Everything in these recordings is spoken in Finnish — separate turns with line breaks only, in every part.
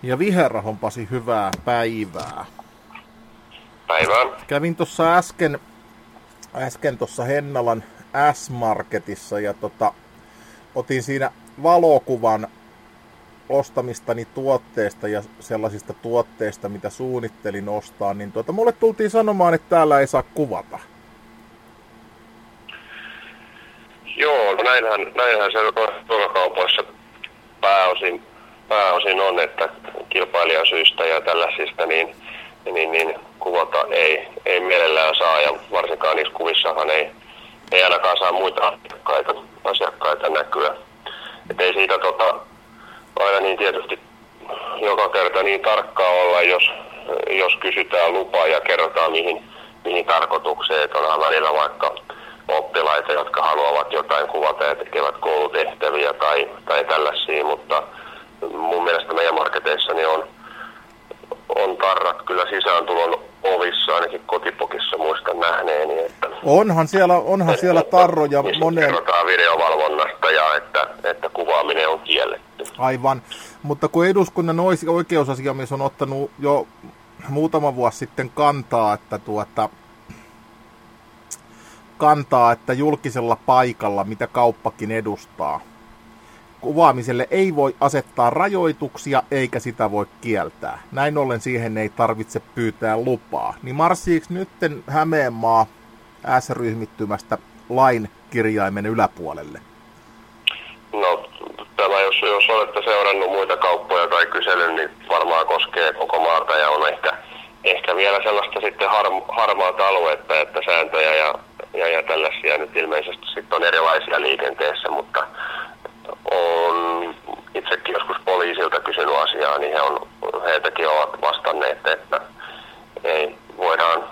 Ja Viherahon Pasi, hyvää päivää.
Päivää.
Kävin tuossa äsken tuossa Hennalan S-Marketissa ja otin siinä valokuvan ostamistani tuotteista ja sellaisista tuotteista, mitä suunnittelin ostaa, niin mulle tultiin sanomaan, että täällä ei saa kuvata.
Joo, no näinhän se ruokakaupoissa pääosin on, että kilpailijasyistä ja tällaisista niin kuvata ei mielellään saa, ja varsinkaan niissä kuvissahan ei ainakaan saa muita asiakkaita näkyä. Et ei siitä aina niin tietysti joka kerta niin tarkkaa olla, jos kysytään lupaa ja kerrotaan mihin tarkoitukseen, että onhan välillä vaikka oppilaita, jotka haluavat jotain kuvata ja tekevät koulutehtäviä tai tällaisia, mutta mun mielestä meidän marketeissa niin on tarrat kyllä sisääntulon ovissa, ainakin Kotipokissa muistan nähneeni. Että
onhan siellä tarroja moneen.
Kerrotaan videovalvonnasta ja että kuvaaminen on kielletty.
Aivan, mutta kun eduskunnan oikeusasiamies on ottanut jo muutama vuosi sitten kantaa, että julkisella paikalla, mitä kauppakin edustaa, kuvaamiselle ei voi asettaa rajoituksia eikä sitä voi kieltää. Näin ollen siihen ei tarvitse pyytää lupaa. Niin marssiiko nytten Hämeenmaa S-ryhmittymästä lain kirjaimen yläpuolelle?
No, tämä jos olette seurannut muita kauppoja tai kyselyn, niin varmaan koskee koko maata ja on ehkä vielä sellaista sitten harmaata aluetta, että sääntöjä ja tällaisia nyt ilmeisesti sitten on erilaisia liikenteessä, mutta on itsekin joskus poliisilta kysynyt asiaa, niin heiltäkin ovat vastanneet, että ei, voidaan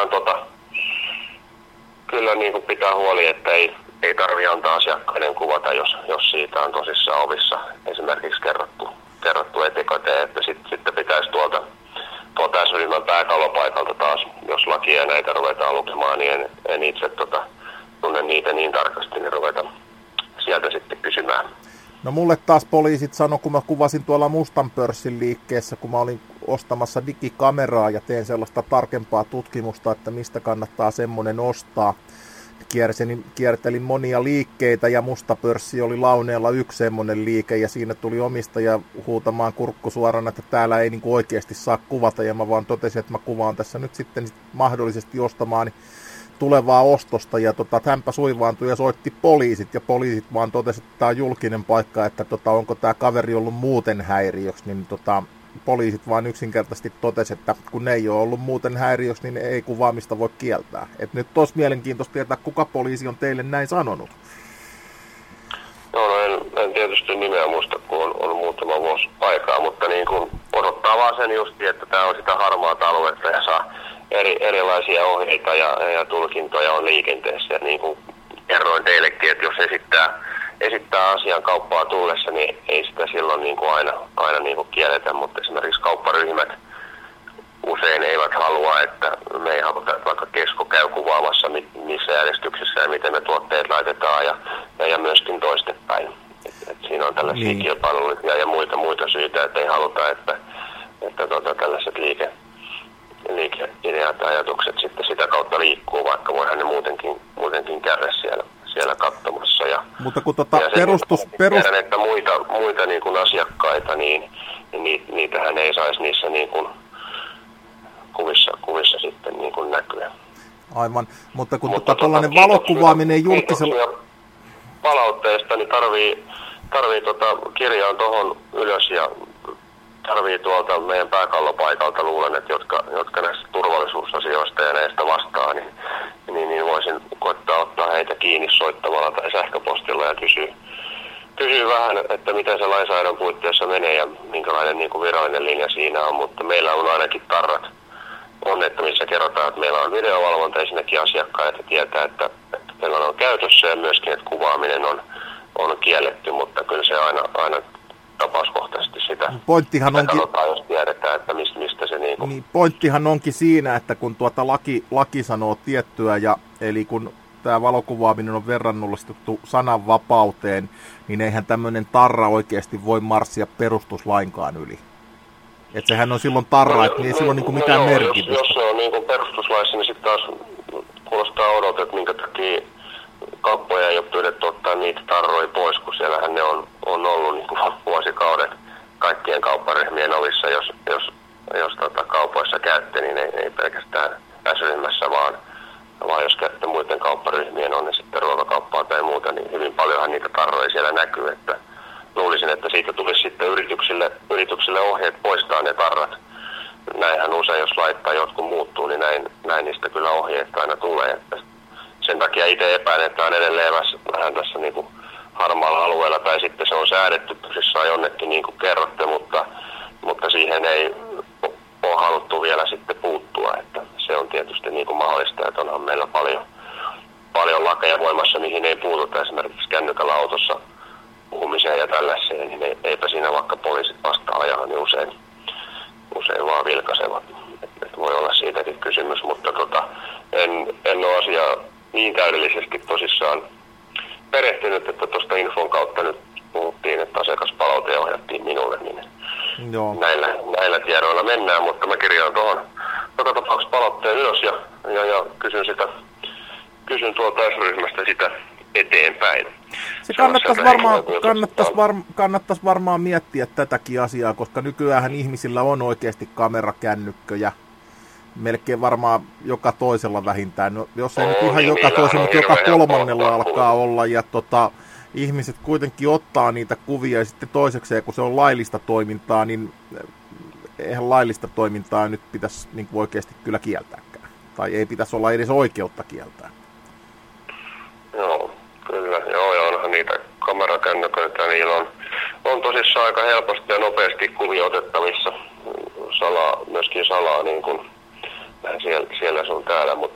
kyllä niin kuin pitää huoli, että ei tarvitse antaa asiakkaiden kuvata, jos siitä on tosissaan ovissa esimerkiksi kerrottu etukäteen, että sitten pitäisi tuolta S-ryhmän pääkallopaikalta taas, jos lakia näitä ruvetaan lukemaan, niin en itse tunne niitä niin tarkasti, niin ruveta sieltä sitten kysymään.
No mulle taas poliisit sanoi, kun mä kuvasin tuolla Mustan pörssin liikkeessä, kun mä olin ostamassa digikameraa ja teen sellaista tarkempaa tutkimusta, että mistä kannattaa semmoinen ostaa. Kiertelin monia liikkeitä ja Musta pörssi oli Launeella yksi semmoinen liike ja siinä tuli omistaja huutamaan kurkku suorana, että täällä ei niinku oikeasti saa kuvata ja mä vaan totesin, että mä kuvaan tässä nyt sitten mahdollisesti ostamaan tulevaa ostosta ja hänpä suivaantui ja soitti poliisit ja poliisit vaan totesi, että tämä on julkinen paikka, että onko tämä kaveri ollut muuten häiriöksi, niin poliisit vaan yksinkertaisesti totesi, että kun ne ei ole ollut muuten häiriöksi, niin ei kuvaamista voi kieltää. Et nyt olisi mielenkiintoista tietää, kuka poliisi on teille näin sanonut.
No en tietysti nimeä muista, kun on muutama vuosi aikaa, mutta niin kuin odottaa vaan sen justi, että tämä on sitä harmaata aluetta ja saa erilaisia ohjeita ja tulkintoja on liikenteessä. Ja niin kuin kerroin teillekin, että jos esittää asian kauppaa tullessa, niin ei sitä silloin niin kuin aina niin kuin kielletä, mutta esimerkiksi kaupparyhmät usein eivät halua, että me ei haluta, että vaikka Kesko käy kuvaamassa missä järjestyksessä ja miten me tuotteet laitetaan ja myöskin toistepäin. Et siinä on tällaisia kilpailullisia ja muita syitä, että ei haluta, että tällaiset liikeideat ja ajatukset sitten sitä kautta liikkuu, vaikka voihan ne muutenkin käydä siellä katsomassa.
Mutta kun
tiedän, että muita niin kuin asiakkaita, niin niitähän ei saisi niissä niin kuin kuvissa sitten niin kuin näkyä.
Aivan, mutta kun tällainen valokuvaaminen julkisella
palautteesta, niin tarvii kirjaan tuohon ylös ja tarvii tuolta meidän pääkallopaikalta, luulen, että jotka näistä turvallisuusasioista ja näistä vastaa, niin voisin koittaa ottaa heitä kiinni soittamalla tai sähköpostilla ja kysyy vähän, että miten se lainsäädännön puitteissa menee ja minkälainen niin kuin virallinen linja siinä on, mutta meillä on ainakin tarrat missä kerrotaan, että meillä on videovalvonta ensinnäkin asiakkaat tietää, että meillä on käytössä ja myöskin, että kuvaaminen on kielletty, mutta kyllä se aina tapauskohtaisesti sitä katsotaan, jos tiedetään, että mistä se
niin pointtihan onkin siinä, että kun laki sanoo tiettyä, eli kun tämä valokuvaaminen on verrannollistettu sananvapauteen, niin eihän tämmöinen tarra oikeasti voi marssia perustuslainkaan yli. Että sehän on silloin tarra, että ei silloin niinku mitään merkitystä.
Jos se on niinku perustuslaissa, niin sitten taas kuulostaa odot, että minkä takia kauppoja ei ole pyydetty ottaa niitä tarroja pois, kun siellähän ne on ollut niinku vuosikaudet kaikkien kaupparyhmien ovissa, jos kaupoissa käytte, niin ei pelkästään S-ryhmässä, vaan jos käytte muiden kaupparyhmien on, niin sitten ruokakauppaa tai muuta, niin hyvin paljonhan niitä tarroja siellä näkyy, että luulisin, että siitä tulisi sitten yrityksille ohjeet poistaa ne tarrat. Näinhän usein, jos laittaa jotkut muuttuu, niin näin niistä kyllä ohjeet aina tulee. Että sen takia itse epäilen, että on edelleen vähän tässä niin kuin harmaalla alueella, tai sitten se on säädetty tosissaan jonnekin niin kuin kerrotte, mutta siihen ei ole haluttu vielä sitten puuttua. Että se on tietysti niin kuin mahdollista, että onhan meillä paljon lakeja voimassa, mihin ei puututa, esimerkiksi kännykällä autossa puhumiseen ja tällaiseen, niin eipä siinä vaikka poliisit vastaan ajaa, niin usein vaan vilkaisevat. Et voi olla siitäkin kysymys, mutta en ole asiaa niin täydellisesti tosissaan perehtynyt, että tuosta infon kautta nyt puhuttiin, että asiakaspalaute ohjattiin minulle, niin
joo.
Näillä tiedoilla mennään, mutta mä kirjaan tuohon joka tapauksessa palautteen ylös ja kysyn tuolta S-ryhmästä sitä eteenpäin.
Se kannattaisi varmaan miettiä tätäkin asiaa, koska nykyäänhän ihmisillä on oikeasti kamerakännykköjä. Melkein varmaan joka toisella vähintään. No, jos ei nyt ihan joka toisella, mutta joka kolmannella alkaa olla. Ja ihmiset kuitenkin ottaa niitä kuvia ja sitten toisekseen, kun se on laillista toimintaa, niin eihän laillista toimintaa nyt pitäisi niin kuin oikeasti kyllä kieltääkään. Tai ei pitäisi olla edes oikeutta kieltää.
Joo, kyllä. Joo, ja onhan niitä kamerakännyköitä, niillä on tosissaan aika helposti ja nopeasti kuvia otettavissa. Myöskin salaa niin kuin siellä sun täällä, mutta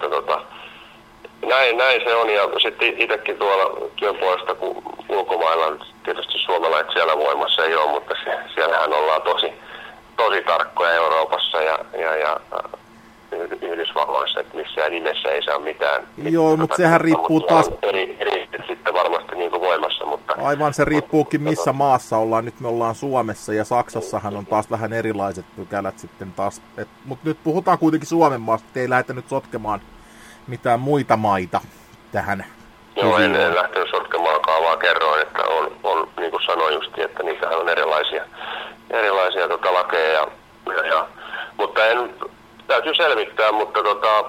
näin se on. Ja sitten itsekin tuolla työn puolesta, kun ulkomailla tietysti suomalaiset siellä voimassa ei ole, mutta siellähän ollaan tosi tarkkoja Euroopassa ja Yhdysvalloissa, että missään nimessä ei saa mitään.
Joo, mutta sehän riippuu taas
eri sitten varmasti niin kuin voimassa, mutta
aivan, se riippuukin missä maassa ollaan. Nyt me ollaan Suomessa ja Saksassahan on taas vähän erilaiset pykälät sitten taas. Mutta nyt puhutaan kuitenkin Suomen maasta, ei lähdetä nyt sotkemaan mitään muita maita tähän.
Joo, en lähtenyt sotkemaankaan, vaan kerroin, että on niin kuin sanoin justi, että niitähän on erilaisia lakeja. Mutta täytyy selvittää, mutta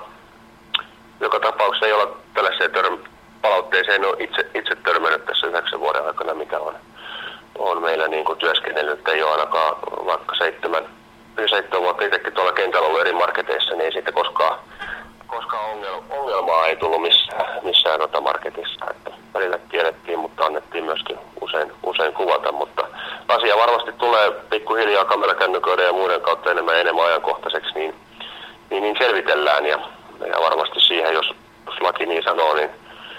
joka tapauksessa ei olla tällaiseen palautteeseen ole itse törmännyt tässä 9 vuoden aikana, mikä on meillä niin kuin työskennellyt. Ei ole ainakaan vaikka 7 vuotta itsekin tuolla kentällä ollut eri marketeissa, niin ei siitä koskaan ongelmaa ei tullut missään marketissa. Että välillä tiedettiin, mutta annettiin myöskin usein kuvata, mutta asia varmasti tulee pikkuhiljaa kamerakännyköiden ja muiden kautta enemmän ajankohtaiseksi, niin selvitellään ja varmasti siihen, jos laki niin sanoo, niin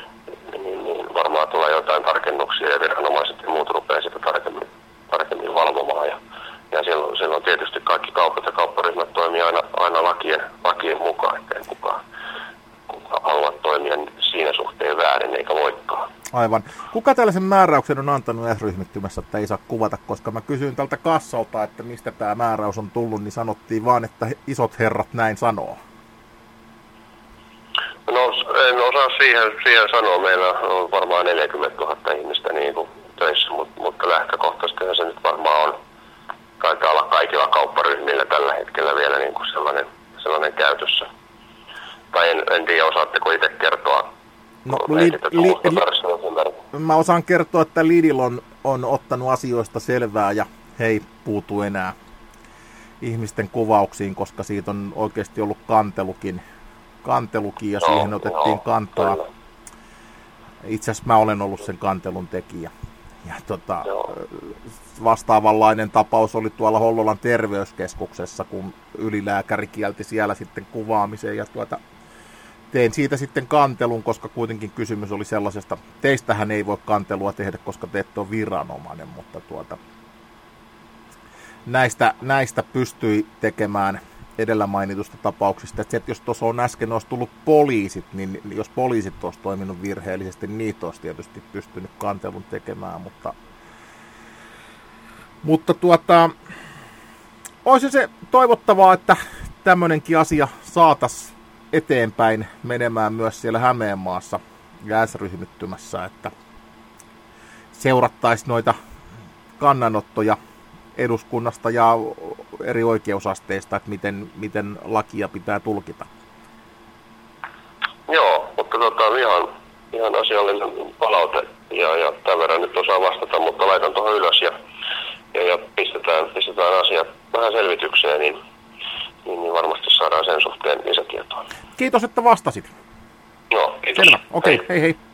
varmaan tulee jotain tarkennuksia ja viranomaiset ja muut rupeaa sitä tarkemmin valvomaan ja silloin tietysti kaikki kaupat ja kaupparyhmät toimii aina lakien mukaan, ettei kukaan halua toimia siinä suhteen väärin eikä voikaan.
Aivan. Kuka tällaisen määräyksen on antanut S-ryhmittymässä, että ei saa kuvata, koska mä kysyin tältä kassalta, että mistä tämä määräys on tullut, niin sanottiin vaan, että isot herrat näin sanoo.
No en osaa siihen sanoa. Meillä on varmaan 40 000 ihmistä niin kuin töissä, mutta lähtökohtaisesti se nyt varmaan on, taitaa olla kaikilla kaupparyhmillä tällä hetkellä vielä niin kuin sellainen käytössä. Tai en tiedä, osaatteko itse kertoa?
No, mä osaan kertoa, että Lidl on ottanut asioista selvää ja he ei puutu enää ihmisten kuvauksiin, koska siitä on oikeasti ollut kantelukin ja siihen otettiin kantaa. Itse asiassa mä olen ollut sen kantelun tekijä. Ja vastaavanlainen tapaus oli tuolla Hollolan terveyskeskuksessa, kun ylilääkäri kielti siellä sitten kuvaamisen ja tein siitä sitten kantelun, koska kuitenkin kysymys oli sellaisesta, teistähän ei voi kantelua tehdä, koska te ette ole viranomainen, mutta näistä pystyi tekemään edellä mainitusta tapauksista. Että jos tuossa on äsken olisi tullut poliisit, niin jos poliisit olisi toiminut virheellisesti, niin niitä olisi tietysti pystynyt kantelun tekemään, mutta olisi se toivottavaa, että tämmöinenkin asia saataisiin eteenpäin menemään myös siellä Hämeenmaassa ja S-ryhmittymässä, että seurattaisiin noita kannanottoja eduskunnasta ja eri oikeusasteista, että miten lakia pitää tulkita.
Joo, mutta ihan asiallinen palaute ja tämän verran nyt osaa vastata, mutta laitan tuohon ylös ja pistetään asiat vähän selvitykseen, niin varmasti saadaan sen suhteen lisätietoa.
Kiitos, että vastasit.
Joo, kiitos.
Selvä, okei, hei hei.